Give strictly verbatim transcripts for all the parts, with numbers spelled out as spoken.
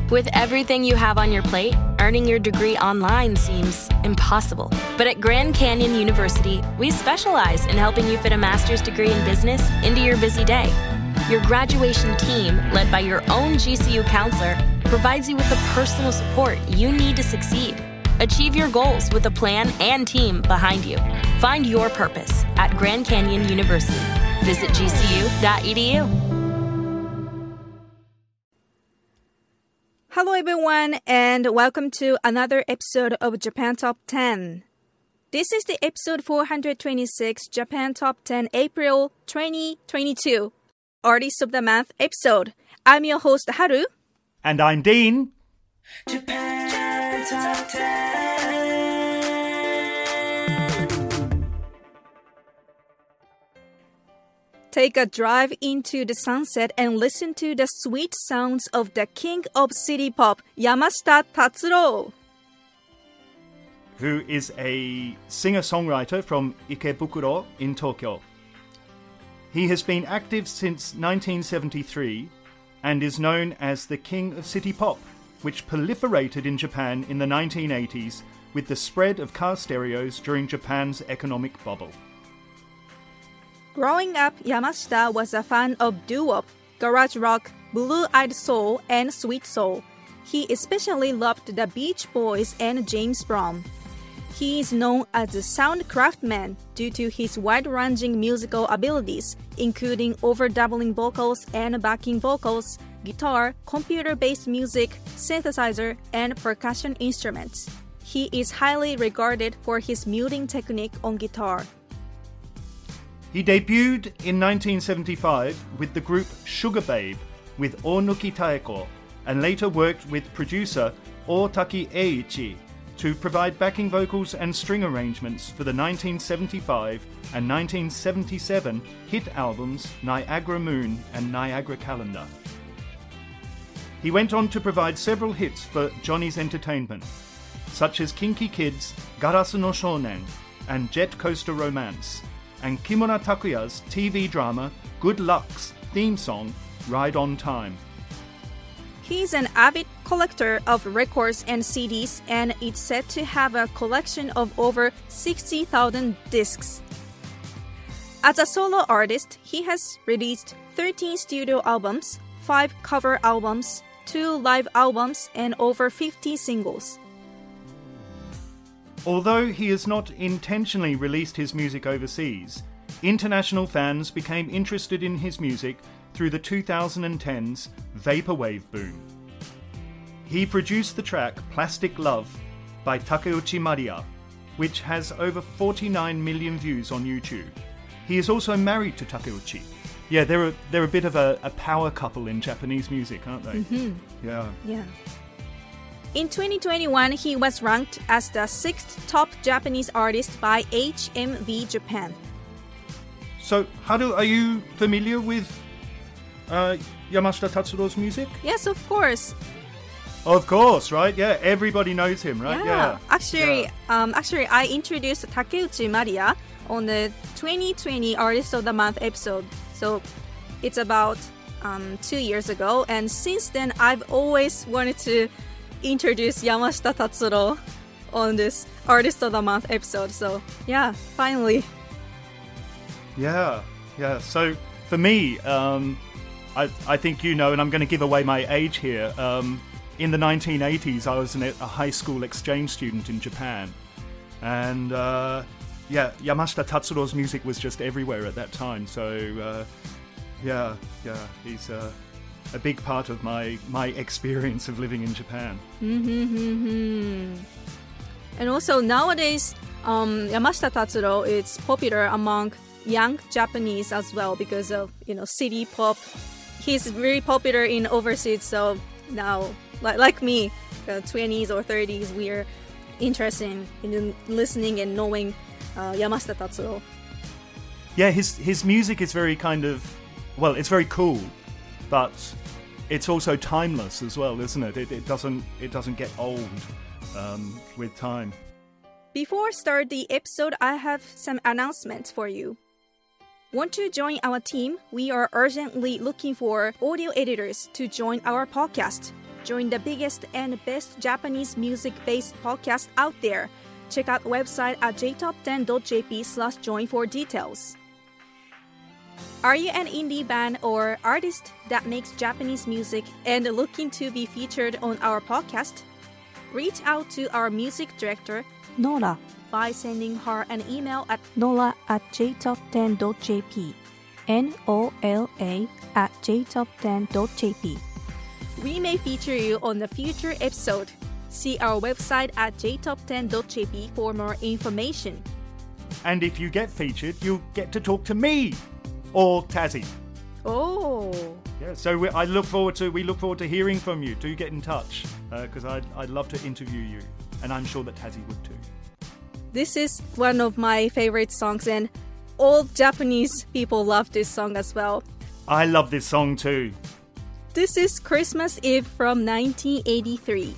With everything you have on your plate, earning your degree online seems impossible. But at Grand Canyon University, we specialize in helping you fit a master's degree in business into your busy day. Your graduation team, led by your own G C U counselor, provides you with the personal support you need to succeed. Achieve your goals with a plan and team behind you. Find your purpose at Grand Canyon University. Visit g c u dot e d u. Hello everyone, and welcome to another episode of Japan Top ten. This is the episode four hundred twenty-six, Japan Top ten, April twenty twenty-two, Artist of the Month episode. I'm your host, Haru. And I'm Dean. Japan Top ten. Take a drive into the sunset and listen to the sweet sounds of the king of city pop, Yamashita Tatsuro, who is a singer-songwriter from Ikebukuro in Tokyo. He has been active since nineteen seventy-three and is known as the king of city pop, which proliferated in Japan in the nineteen eighties with the spread of car stereos during Japan's economic bubble. Growing up, Yamashita was a fan of doo-wop, garage rock, blue-eyed soul, and sweet soul. He especially loved the Beach Boys and James Brown. He is known as a sound craftsman due to his wide-ranging musical abilities, including overdubbling vocals and backing vocals, guitar, computer-based music, synthesizer, and percussion instruments. He is highly regarded for his muting technique on guitar. He debuted in nineteen seventy-five with the group Sugar Babe with Onuki Taeko, and later worked with producer Otaki Eiichi to provide backing vocals and string arrangements for the nineteen seventy-five and nineteen seventy-seven hit albums Niagara Moon and Niagara Calendar. He went on to provide several hits for Johnny's Entertainment, such as Kinky Kids' Garasu no Shounen and Jet Coaster Romance, and Kimura Takuya's T V drama Good Luck's theme song, Ride on Time. He's an avid collector of records and C Ds, and is said to have a collection of over sixty thousand discs. As a solo artist, he has released thirteen studio albums, five cover albums, two live albums, and over fifty singles. Although he has not intentionally released his music overseas, international fans became interested in his music through the twenty tens vaporwave boom. He produced the track Plastic Love by Takeuchi Maria, which has over forty-nine million views on YouTube. He is also married to Takeuchi. Yeah, they're a, they're a bit of a, a power couple in Japanese music, aren't they? Mm-hmm. Yeah. Yeah. In twenty twenty-one, he was ranked as the sixth top Japanese artist by H M V Japan. So, Haru, are you familiar with uh, Yamashita Tatsuro's music? Yes, of course. Of course, right? Yeah, everybody knows him, right? Yeah. yeah. Actually, yeah. Um, actually, I introduced Takeuchi Maria on the twenty twenty Artist of the Month episode. So, it's about um, two years ago, and since then, I've always wanted to introduce Yamashita Tatsuro on this Artist of the Month episode. So, yeah, finally. Yeah, yeah. So, for me, um, I, I think you know, and I'm going to give away my age here. Um, in the nineteen eighties, I was an, a high school exchange student in Japan. And, uh, yeah, Yamashita Tatsuro's music was just everywhere at that time. So, uh, yeah, yeah, he's... Uh, a big part of my, my experience of living in Japan. Mm-hmm. And also nowadays, um, Yamashita Tatsuro is popular among young Japanese as well because of, you know, city pop. He's very popular in overseas, so now, like, like me, the twenties or thirties, we're interested in listening and knowing uh, Yamashita Tatsuro. Yeah, his his music is very kind of, well, it's very cool, but it's also timeless as well, isn't it? It, it doesn't it doesn't get old um, with time. Before start the episode, I have some announcements for you. Want to join our team? We are urgently looking for audio editors to join our podcast. Join the biggest and best Japanese music-based podcast out there. Check out the website at j top ten dot j p slash join for details. Are you an indie band or artist that makes Japanese music and looking to be featured on our podcast? Reach out to our music director, Nora, by sending her an email at nora at j top ten dot j p. N O L A at j top ten dot j p. We may feature you on a future episode. See our website at j top ten dot j p for more information. And if you get featured, you'll get to talk to me or Tazzy. Oh. Yeah, so we, I look forward to we look forward to hearing from you. Do get in touch because uh, I'd I'd love to interview you, and I'm sure that Tazzy would too. This is one of my favorite songs, and all Japanese people love this song as well. I love this song too. This is Christmas Eve from nineteen eighty-three.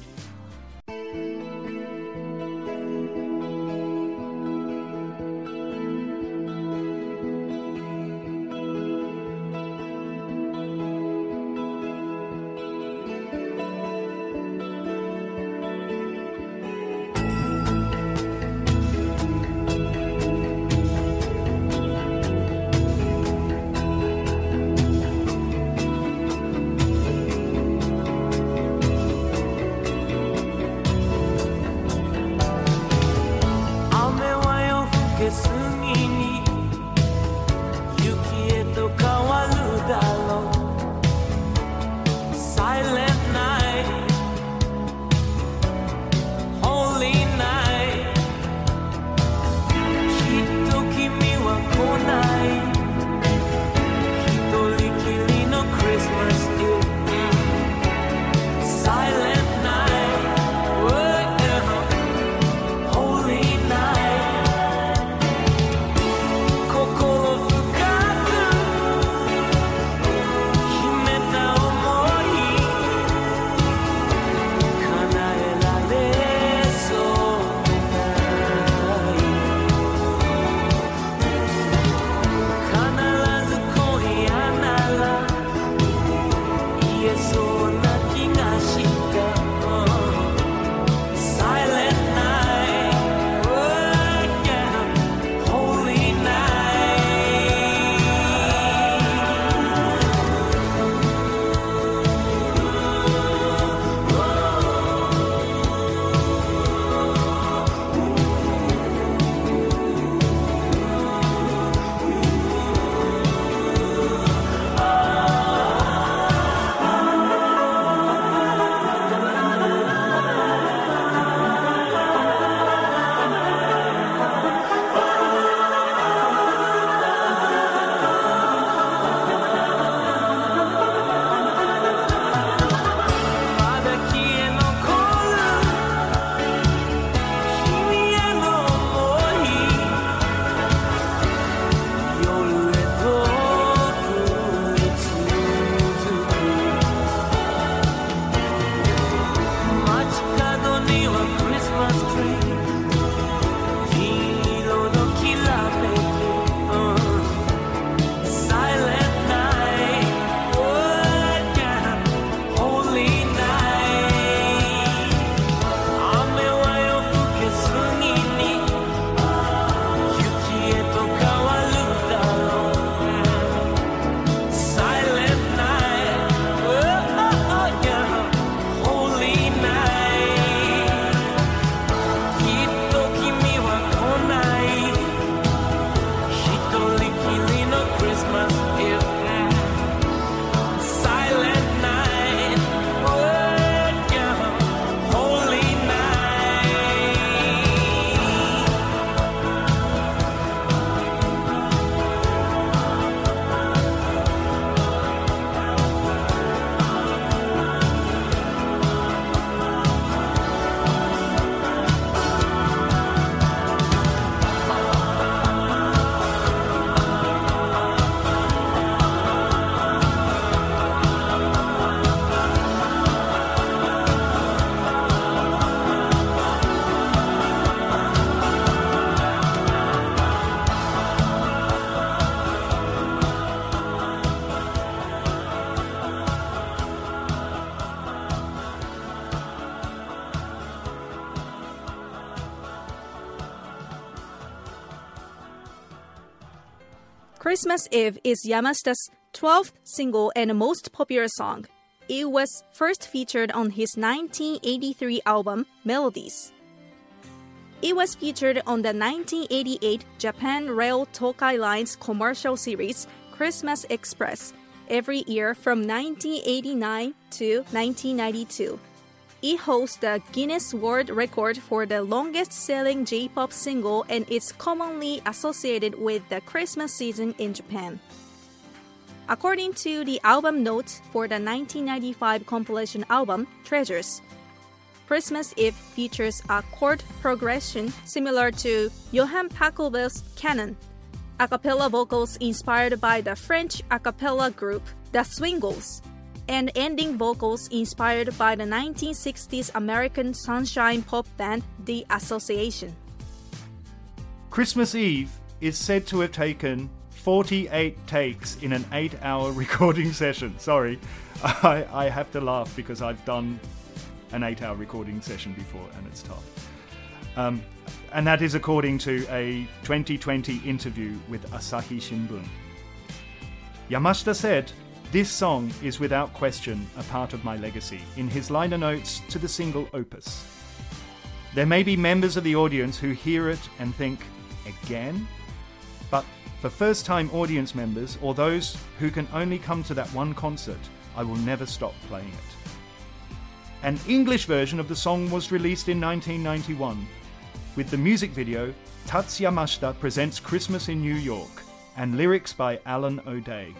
Christmas Eve is Yamashita's twelfth single and most popular song. It was first featured on his nineteen eighty-three album, Melodies. It was featured on the nineteen eighty-eight Japan Rail Tokai Line's commercial series, Christmas Express, every year from nineteen eighty-nine to nineteen ninety-two. It holds the Guinness World Record for the longest-selling J-pop single and is commonly associated with the Christmas season in Japan. According to the album notes for the nineteen ninety-five compilation album, Treasures, Christmas Eve features a chord progression similar to Johann Pachelbel's Canon, a cappella vocals inspired by the French a cappella group The Swingles, and ending vocals inspired by the nineteen sixties American sunshine pop band The Association. Christmas Eve is said to have taken forty-eight takes in an eight-hour recording session. Sorry, I, I have to laugh because I've done an eight-hour recording session before and it's tough. Um, and that is according to a twenty twenty interview with Asahi Shimbun. Yamashita said, "This song is without question a part of my legacy," in his liner notes to the single Opus. There may be members of the audience who hear it and think, again? But for first-time audience members or those who can only come to that one concert, I will never stop playing it. An English version of the song was released in nineteen ninety-one. With the music video, Tatsuya Yamashita Presents Christmas in New York, and lyrics by Alan O'Day.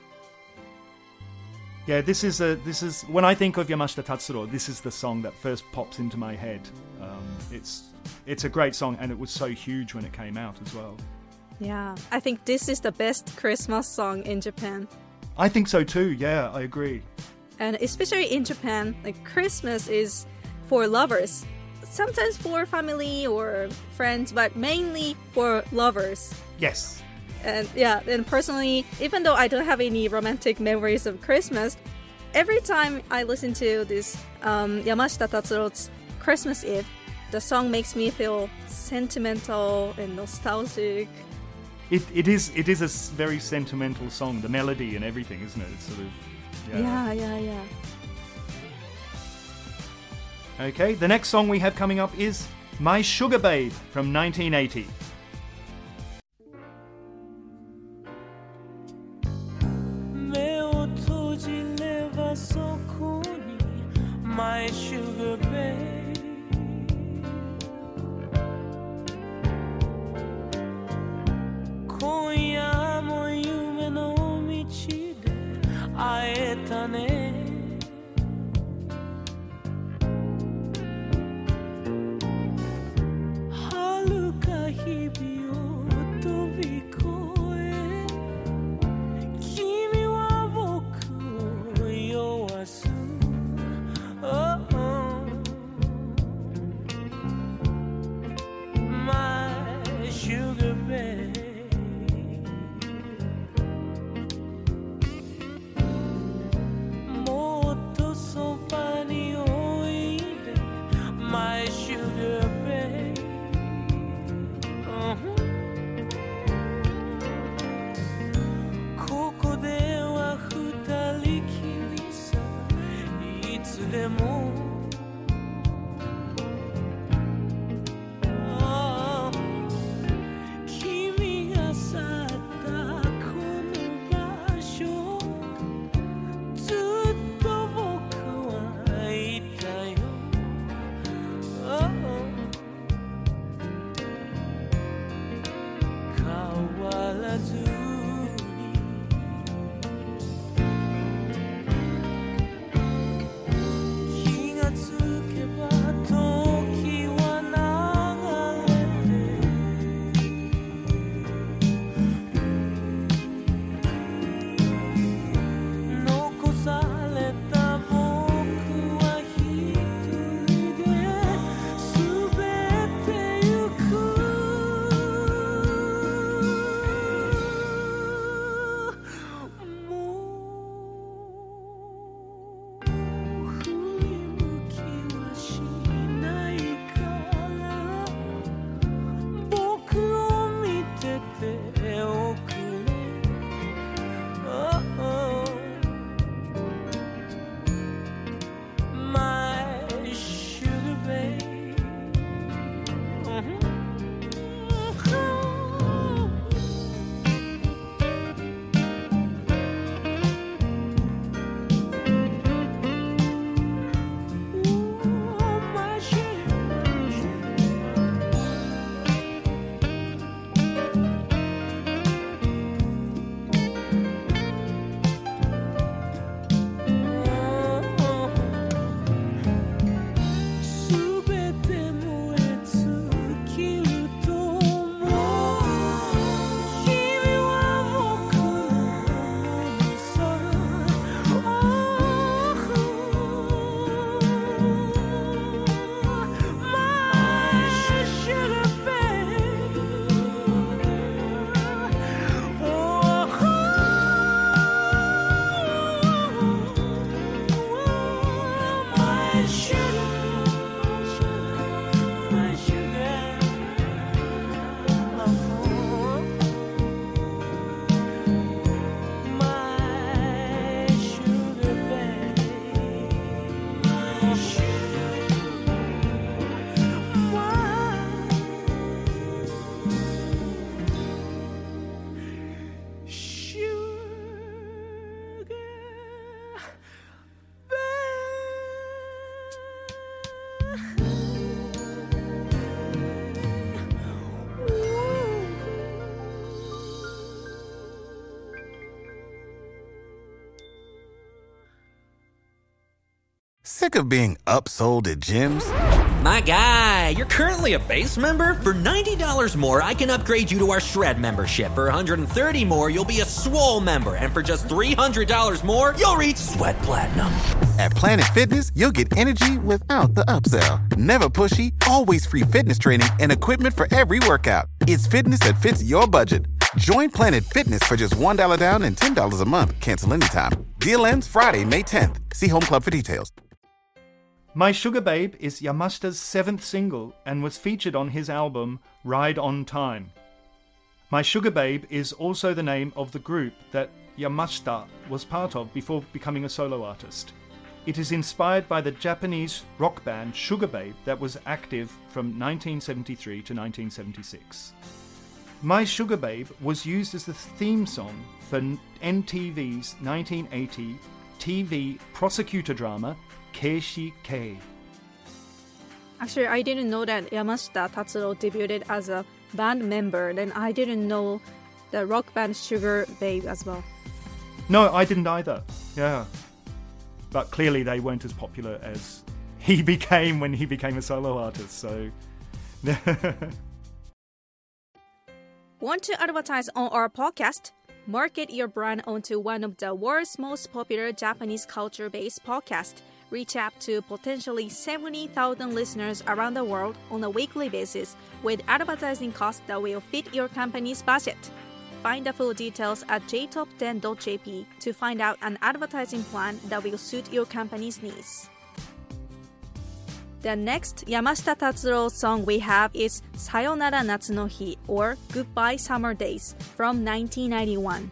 Yeah, this is a this is when I think of Yamashita Tatsuro, this is the song that first pops into my head. Um, it's it's a great song, and it was so huge when it came out as well. Yeah, I think this is the best Christmas song in Japan. I think so too. Yeah, I agree. And especially in Japan, like Christmas is for lovers. Sometimes for family or friends, but mainly for lovers. Yes. And yeah, and personally, even though I don't have any romantic memories of Christmas, every time I listen to this um, Yamashita Tatsuro's Christmas Eve, the song makes me feel sentimental and nostalgic. It it is it is a very sentimental song, the melody and everything, isn't it? It's sort of yeah, yeah, yeah. yeah. Okay, the next song we have coming up is My Sugar Babe from nineteen eighty. My sugar babe,今夜も夢の道で会えたね。遥か日々を飛び越え、君は僕を酔わす。Oh, oh. My sugar babe, もっとそばにおいで My sugar babe、uh-huh. ここでは二人きりさ、いつでも君が去ったこの場所、ずっと僕はいたよ。変わらず気が Sick of being upsold at gyms? My guy, you're currently a base member? For ninety dollars more, I can upgrade you to our Shred membership. For one hundred thirty dollars more, you'll be a Swole member. And for just three hundred dollars more, you'll reach Sweat Platinum. At Planet Fitness, you'll get energy without the upsell. Never pushy, always free fitness training and equipment for every workout. It's fitness that fits your budget. Join Planet Fitness for just one dollar down and ten dollars a month. Cancel anytime. Deal ends Friday, May tenth. See Home Club for details. My Sugar Babe is Yamashita's seventh single and was featured on his album Ride on Time. My Sugar Babe is also the name of the group that Yamashita was part of before becoming a solo artist. It is inspired by the Japanese rock band Sugar Babe that was active from nineteen seventy-three to nineteen seventy-six. My Sugar Babe was used as the theme song for N T V's nineteen eighty T V prosecutor drama Keishi Kei. Actually, I didn't know that Yamashita Tatsuro debuted as a band member. Then I didn't know the rock band Sugar Babe as well. No, I didn't either. Yeah. But clearly they weren't as popular as he became when he became a solo artist, so... Want to advertise on our podcast? Market your brand onto one of the world's most popular Japanese culture-based podcasts. Reach out to potentially seventy thousand listeners around the world on a weekly basis with advertising costs that will fit your company's budget. Find the full details at j top ten dot j p to find out an advertising plan that will suit your company's needs. The next Yamashita Tatsuro song we have is Sayonara Natsu no Hi or Goodbye Summer Days from nineteen ninety-one.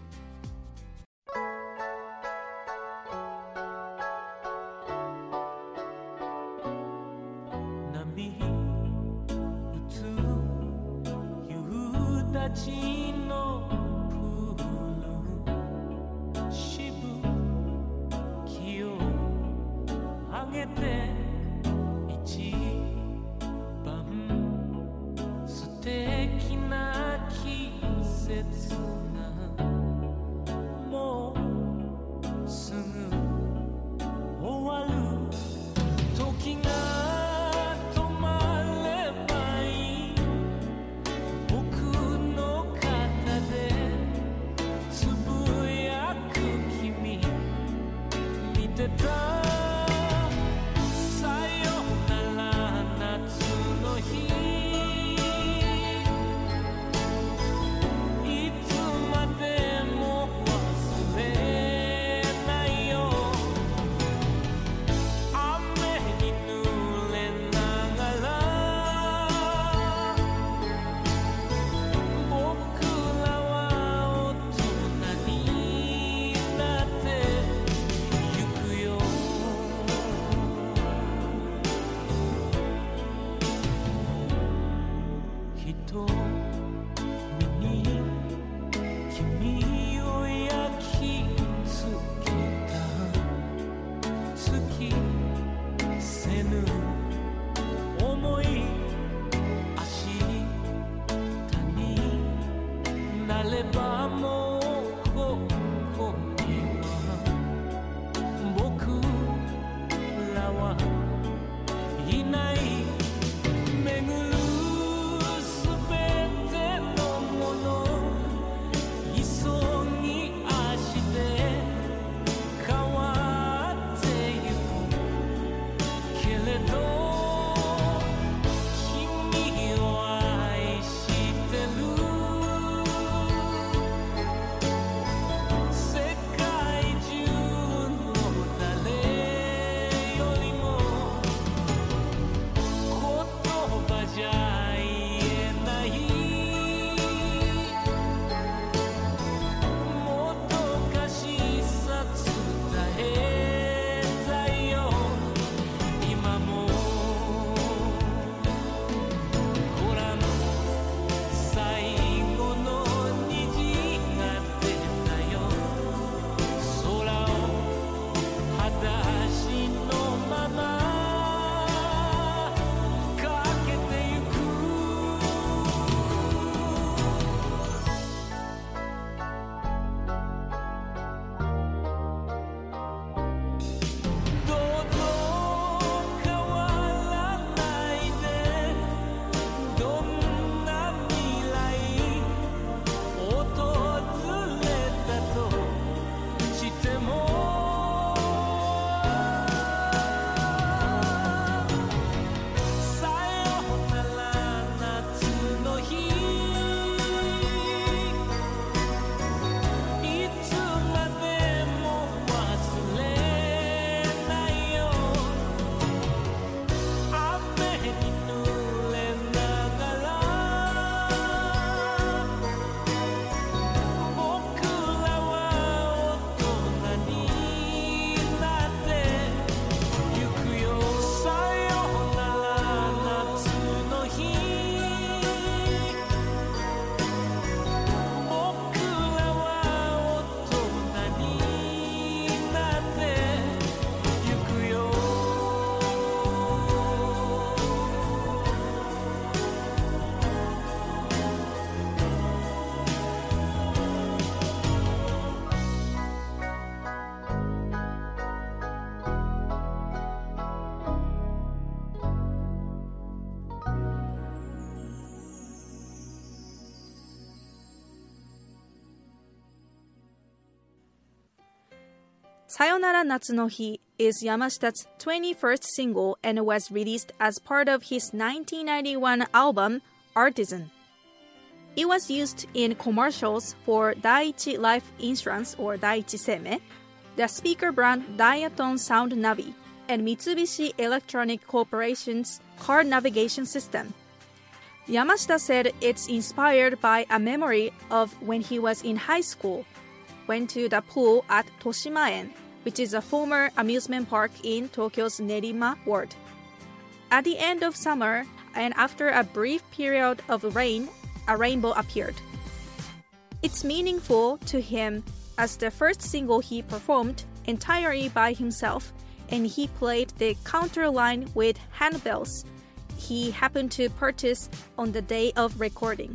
Sayonara Natsu no Hi is Yamashita's twenty-first single and was released as part of his nineteen ninety-one album, Artisan. It was used in commercials for Daiichi Life Insurance or Daiichi Seimei, the speaker brand Diaton Sound Navi, and Mitsubishi Electronic Corporation's car navigation system. Yamashita said it's inspired by a memory of when he was in high school, went to the pool at Toshimaen, which is a former amusement park in Tokyo's Nerima ward. At the end of summer, and after a brief period of rain, a rainbow appeared. It's meaningful to him as the first single he performed entirely by himself, and he played the counter line with handbells he happened to purchase on the day of recording.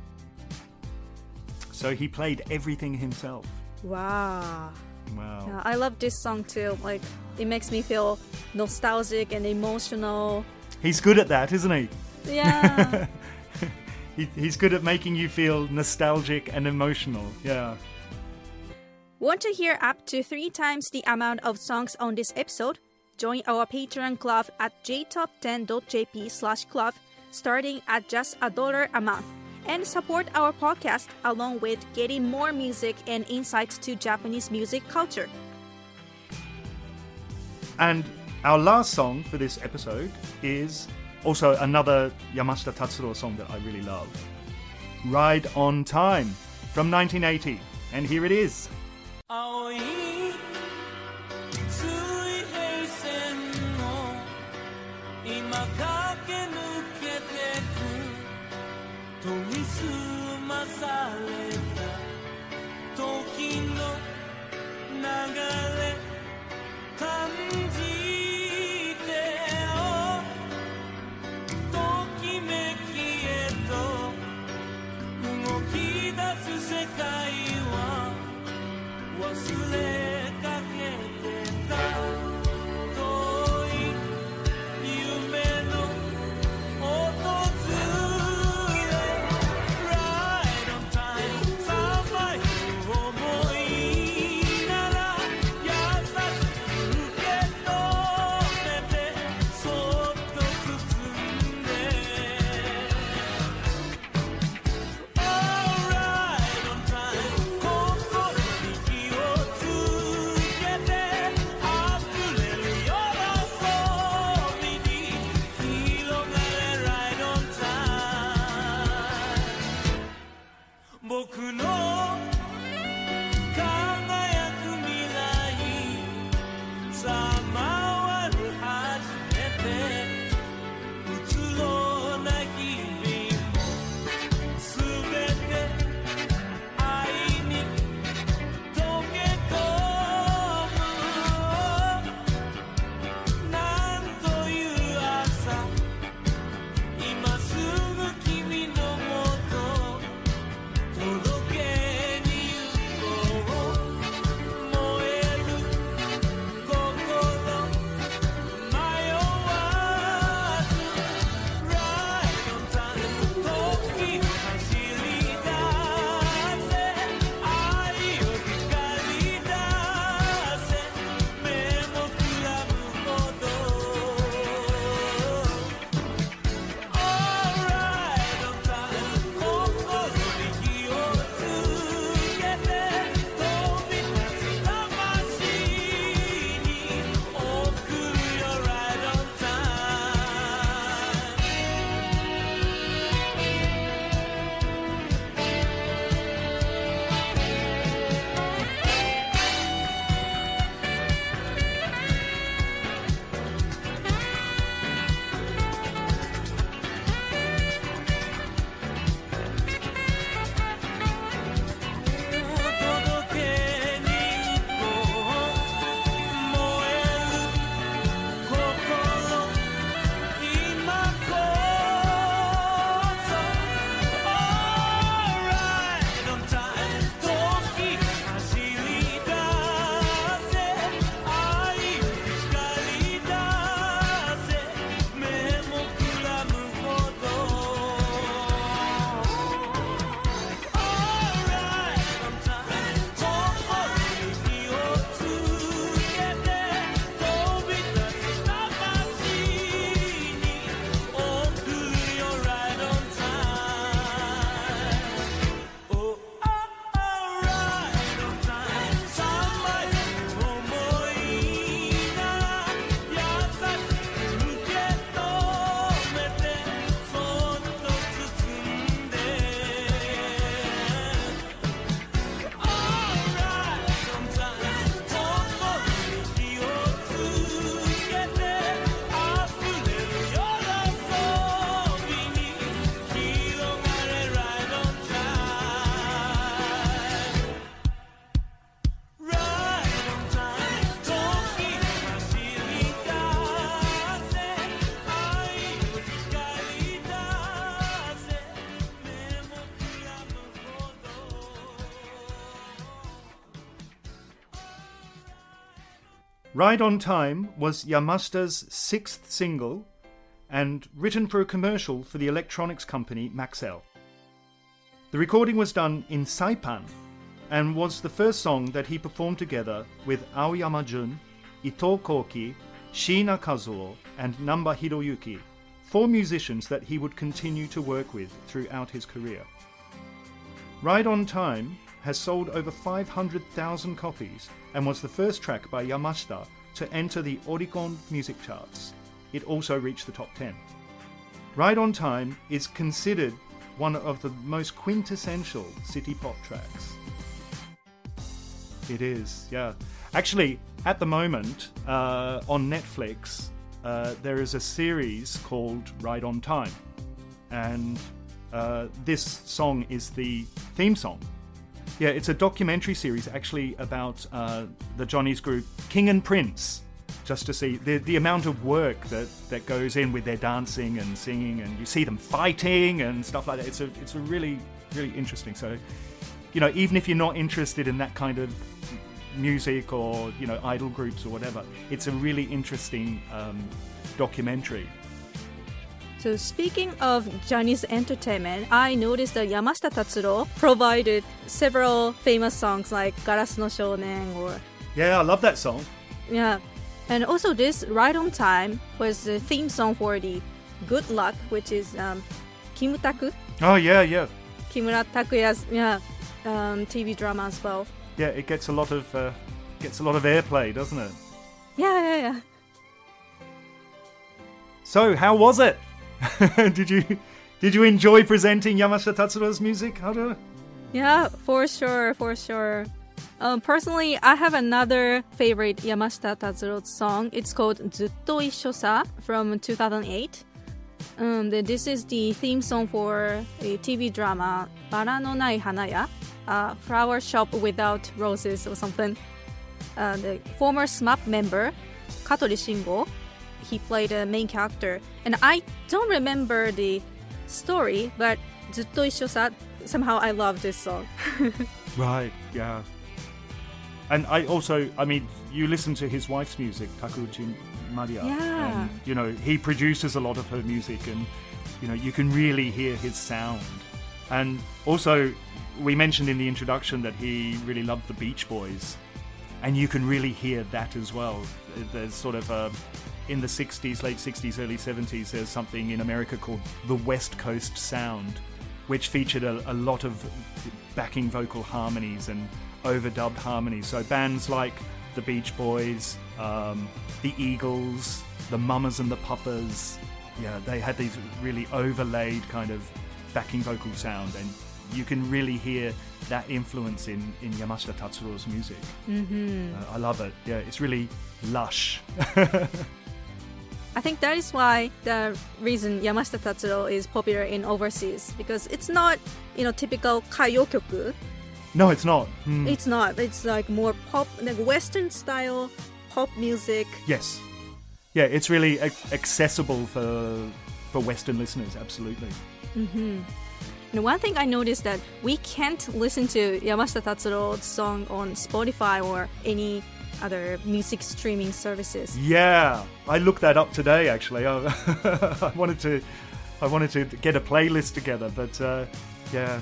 So he played everything himself. Wow. Wow. Yeah, I love this song too. Like, it makes me feel nostalgic and emotional. He's good at that, isn't he? Yeah. he, he's good at making you feel nostalgic and emotional. Yeah. Want to hear up to three times the amount of songs on this episode? Join our Patreon club at j top ten dot j p slash club, starting at just a dollar a month, and support our podcast along with getting more music and insights to Japanese music culture. And our last song for this episode is also another Yamashita Tatsuro song that I really love. Ride on Time from nineteen eighty. And here it is. 青い水平線を今駆け抜けてく研ぎ澄まされた時の流れ感じてよときめきへと動き出す世界は忘れ Ride on Time was Yamashita's sixth single and written for a commercial for the electronics company Maxell. The recording was done in Saipan and was the first song that he performed together with Aoyama Jun, Ito Koki, Shiina Kazuo, and Namba Hiroyuki, four musicians that he would continue to work with throughout his career. Ride on Time has sold over five hundred thousand copies and was the first track by Yamashita to enter the Oricon music charts. It also reached the top ten. Ride on Time is considered one of the most quintessential city pop tracks. It is, yeah. Actually, at the moment, uh, on Netflix, uh, there is a series called Ride on Time. And uh, this song is the theme song. Yeah, it's a documentary series actually about uh, the Johnny's group King and Prince. Just to see the the amount of work that, that goes in with their dancing and singing, and you see them fighting and stuff like that. It's a it's a really really interesting. So, you know, even if you're not interested in that kind of music or, you know, idol groups or whatever, it's a really interesting um, documentary. So speaking of Johnny's entertainment, I noticed that Yamashita Tatsuro provided several famous songs like Garasu no Shounen or... Yeah, I love that song. Yeah. And also this Ride on Time was the theme song for the Good Luck, which is um, Kimutaku. Oh, yeah, yeah. Kimura Takuya's yeah, um, T V drama as well. Yeah, it gets a lot of uh, gets a lot of airplay, doesn't it? Yeah, yeah, yeah. So, how was it? did you did you enjoy presenting Yamashita Tatsuro's music, Haru? Yeah, for sure, for sure. Um, personally, I have another favorite Yamashita Tatsuro song. It's called Zutto Issho Sa from two thousand eight. Um, the, this is the theme song for a T V drama Bara no Nai Hanaya, a flower shop without roses or something. Uh, the former S M A P member, Katori Shingo, he played a main character. And I don't remember the story, but Zutto Issho Sa, somehow I love this song. Right, yeah. And I also, I mean, you listen to his wife's music, Takuchi Maria. Yeah. And, you know, he produces a lot of her music and, you know, you can really hear his sound. And also, we mentioned in the introduction that he really loved the Beach Boys. And you can really hear that as well. There's sort of a, in the sixties, late sixties, early seventies, there's something in America called the West Coast Sound, which featured a, a lot of backing vocal harmonies and overdubbed harmonies. So bands like the Beach Boys, um, the Eagles, the Mamas and the Papas, yeah, they had these really overlaid kind of backing vocal sound, and you can really hear that influence in, in Yamashita Tatsuro's music. Mm-hmm. Uh, I love it. Yeah, it's really lush. I think that is why the reason Yamashita Tatsuro is popular in overseas, because it's not, you know, typical kaiyokyoku. No, it's not. Mm. It's not. It's like more pop, like Western style pop music. Yes. Yeah, it's really a- accessible for for Western listeners, absolutely. Mm-hmm. And one thing I noticed that we can't listen to Yamashita Tatsuro's song on Spotify or any other music streaming services. Yeah, I looked that up today. Actually, I, I wanted to, I wanted to get a playlist together, but uh, yeah.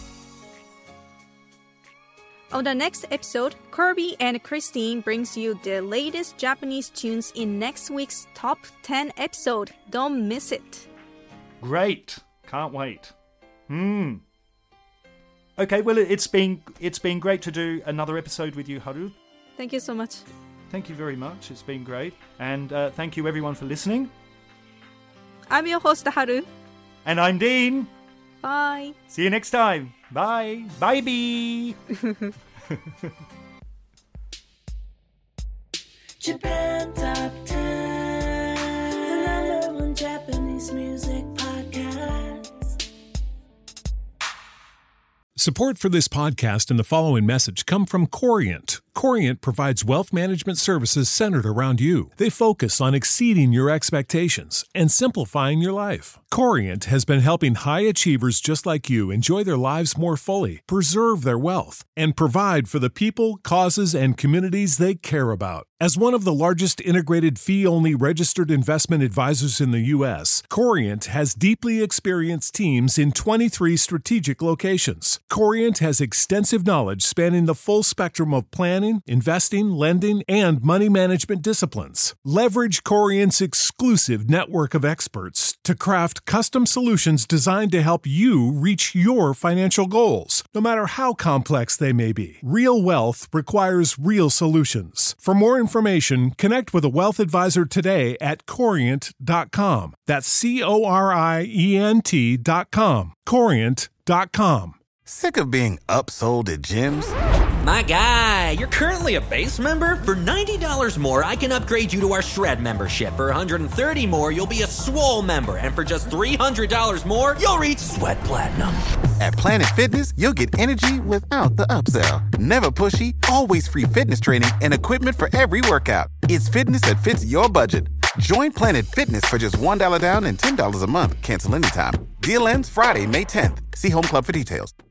On the next episode, Kirby and Christine brings you the latest Japanese tunes in next week's top ten episode. Don't miss it. Great, can't wait. Hmm. Okay, well, it's been it's been great to do another episode with you, Haru. Thank you so much. Thank you very much. It's been great, and uh, thank you everyone for listening. I'm your host, Haru. And I'm Dean. Bye. See you next time. Bye. Bye-bye. Japan Top ten, the number one Japanese music podcast. Support for this podcast and the following message come from Corient. Corient provides wealth management services centered around you. They focus on exceeding your expectations and simplifying your life. Corient has been helping high achievers just like you enjoy their lives more fully, preserve their wealth, and provide for the people, causes, and communities they care about. As one of the largest integrated fee-only registered investment advisors in the U S, Corient has deeply experienced teams in twenty-three strategic locations. Corient has extensive knowledge spanning the full spectrum of planning, investing, lending, and money management disciplines. Leverage Corient's exclusive network of experts to craft custom solutions designed to help you reach your financial goals, no matter how complex they may be. Real wealth requires real solutions. For more information, connect with a wealth advisor today at corient dot com. That's C O R I E N T dot com. corient dot com. Sick of being upsold at gyms? My guy, you're currently a base member? For ninety dollars more, I can upgrade you to our Shred membership. For one hundred thirty dollars more, you'll be a Swole member. And for just three hundred dollars more, you'll reach Sweat Platinum. At Planet Fitness, you'll get energy without the upsell. Never pushy, always free fitness training and equipment for every workout. It's fitness that fits your budget. Join Planet Fitness for just one dollar down and ten dollars a month. Cancel anytime. Deal ends Friday, May tenth. See Home Club for details.